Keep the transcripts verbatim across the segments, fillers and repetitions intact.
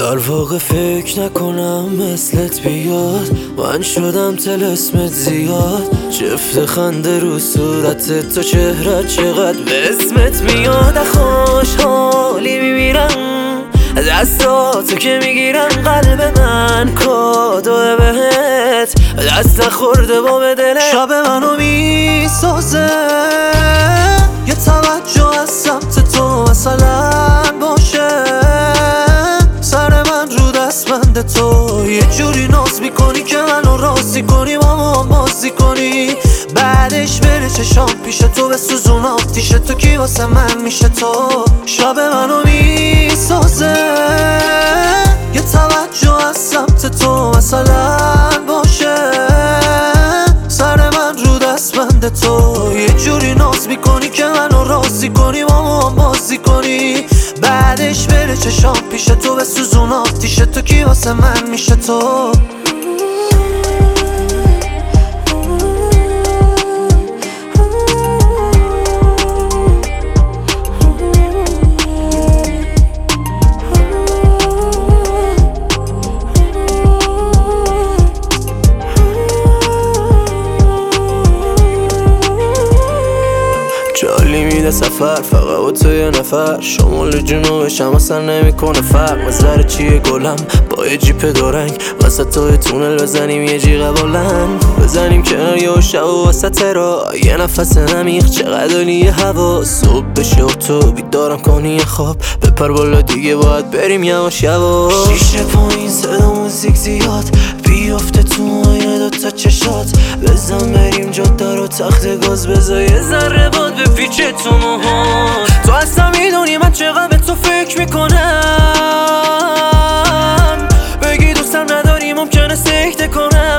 در واقع فکر نکنم مثلت بیاد، من شدم طلسمت زیاد. جفت خنده رو صورتت، تو چهرت چقدر به اسمت میاد. خوشحالی میمیرم دستاتو که میگیرم، قلب من کادو بهت دست نخورده با به دلت. شب منو میسازه یه توجه از سمت تو مثلا باشه، سر من رو دستبند تو یه جوری ناز میکنی که منو راضی کنی، با ما بازی کنی، بعدش بره چشام پیش تو به سوزون آتیش تو، کی واسه من میشه تو. شب منو میسازه یه توجه از سمت تو مثلا باشه، سر من رو دستبند تو یه جوری ناز میکنی که منو راضی کنی، با ما بازی کنی، بعدش بره چشام پیش تو به سوزون آتیش تو، کی واسه من میشه تو. جالی میده سفر فقط با تو یه نفر، شمال جنوبش هم اصلا نمیکنه فرق. نظر چیه گلم با یه جیپ دورنگ، وسط توی تونل بزنیم یه جیغ بلند، بزنیم کنار یه شب و وسط را یه نفس نمیخ، چقدر عالیه هوا. صبح بشه و تو بیدارم کنی خواب، بپر بالا دیگه باید بریم یواش یواش. شیشه پایین صدا موزیک زیاد، بیافته تو آینه دوتا چشات، بزن بریم جاده رو تخت گاز، بزا یه ذره باد به پیچه تو موها. تو اصلا میدونی من چقدر به تو فکر میکنم، بگی دوستم نداری ممکنه سکته کنم،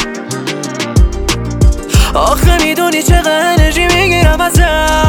آخه میدونی چقدر انرژی میگیرم ازت.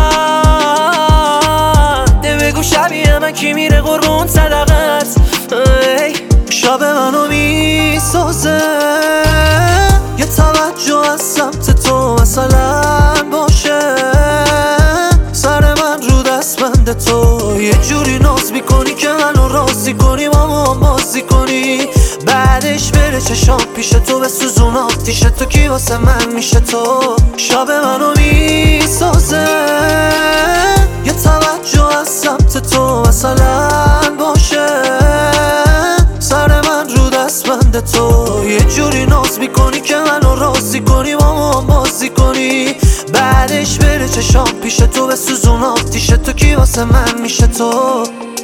ده بگو شبیه من کی میره قربون صدقت. شب منو میسازه یه توجه از سمت تو مثلا باشه، سر من رو دستبند تو یه جوری ناز میکنی که منو راضی کنی، با ما بازی کنی، بعدش بره چشام پیش تو به سوزون آتیش تو، کی واسه من میشه تو. شب منو میسازه یه توجه از سمت تو مثلا باشه، سر من رو دستبند تو یه جوری ناز میکنی که منو راضی کنی، با ما بازی کنی، بعدش بره چشام پیش تو به سوزون آتیش تو، کی واسه من میشه تو.